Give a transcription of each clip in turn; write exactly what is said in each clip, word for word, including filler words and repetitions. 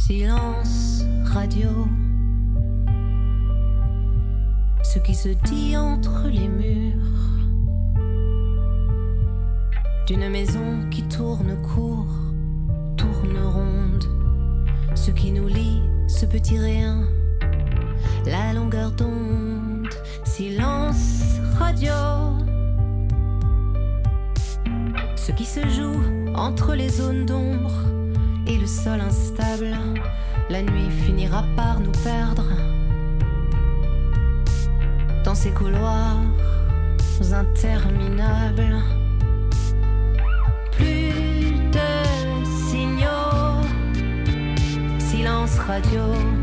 Silence radio. Ce qui se dit entre les murs d'une maison qui tourne court, tourne ronde. Ce qui nous lie, ce petit rien, la longueur d'onde. Silence radio. Ce qui se joue entre les zones d'ombre et le sol instable. La nuit finira par nous perdre dans ces couloirs interminables. Plus de signaux. Silence radio.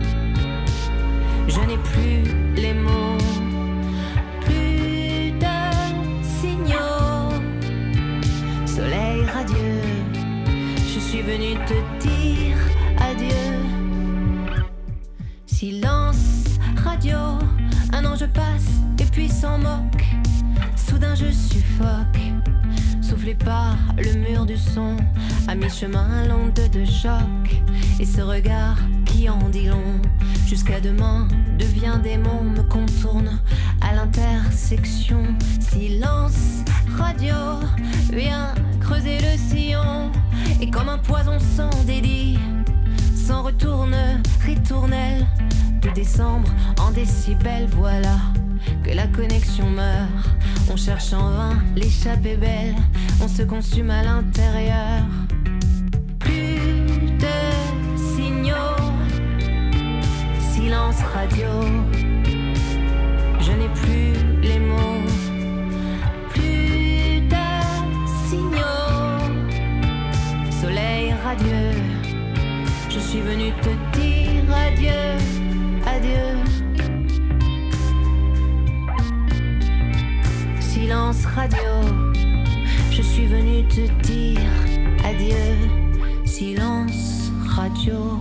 Je n'ai plus les mots. Plus de signaux. Soleil radieux. Je suis venu te dire adieu. Silence radio. Un an je passe et puis s'en moque. Soudain je suffoque, soufflé par le mur du son. À mi-chemin l'onde de choc. Et ce regard qui en dit long. Jusqu'à demain devient démon. Me contourne à l'intersection. Silence radio. Viens creuser le sillon. Et comme un poison sans dédit, s'en retourne ritournelle. De décembre en décibels, voilà que la connexion meurt. On cherche en vain l'échappée belle. On se consume à l'intérieur. Plus de signaux. Silence radio. Je n'ai plus les mots. Plus de signaux. Soleil radieux. Je suis venu te dire adieu. Adieu. Silence radio. Je suis venu te dire adieu. Silence radio.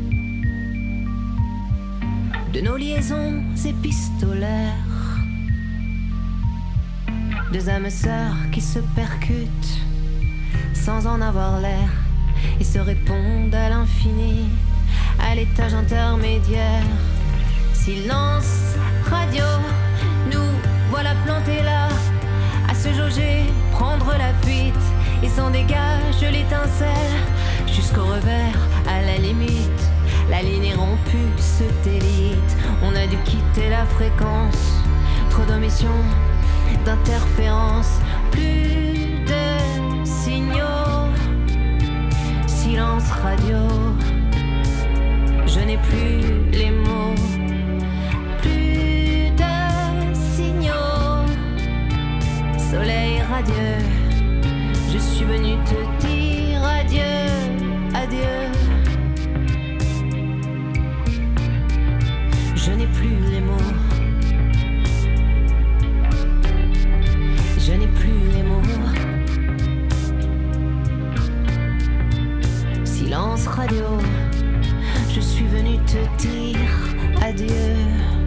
De nos liaisons épistolaires, deux âmes sœurs qui se percutent sans en avoir l'air et se répondent à l'infini, à l'étage intermédiaire. Silence radio. Nous voilà plantés là, à se jauger, prendre la fuite. Et s'en dégage l'étincelle, jusqu'au revers, à la limite. La ligne est rompue, se délite. On a dû quitter la fréquence. Trop d'omissions, d'interférences. Plus de signaux. Silence radio. Je n'ai plus les mots. Plus de signaux. Soleil radieux. Je suis venu te dire adieu, adieu. Je n'ai plus les mots. Je n'ai plus les mots. Silence radio. Je suis venu te dire adieu.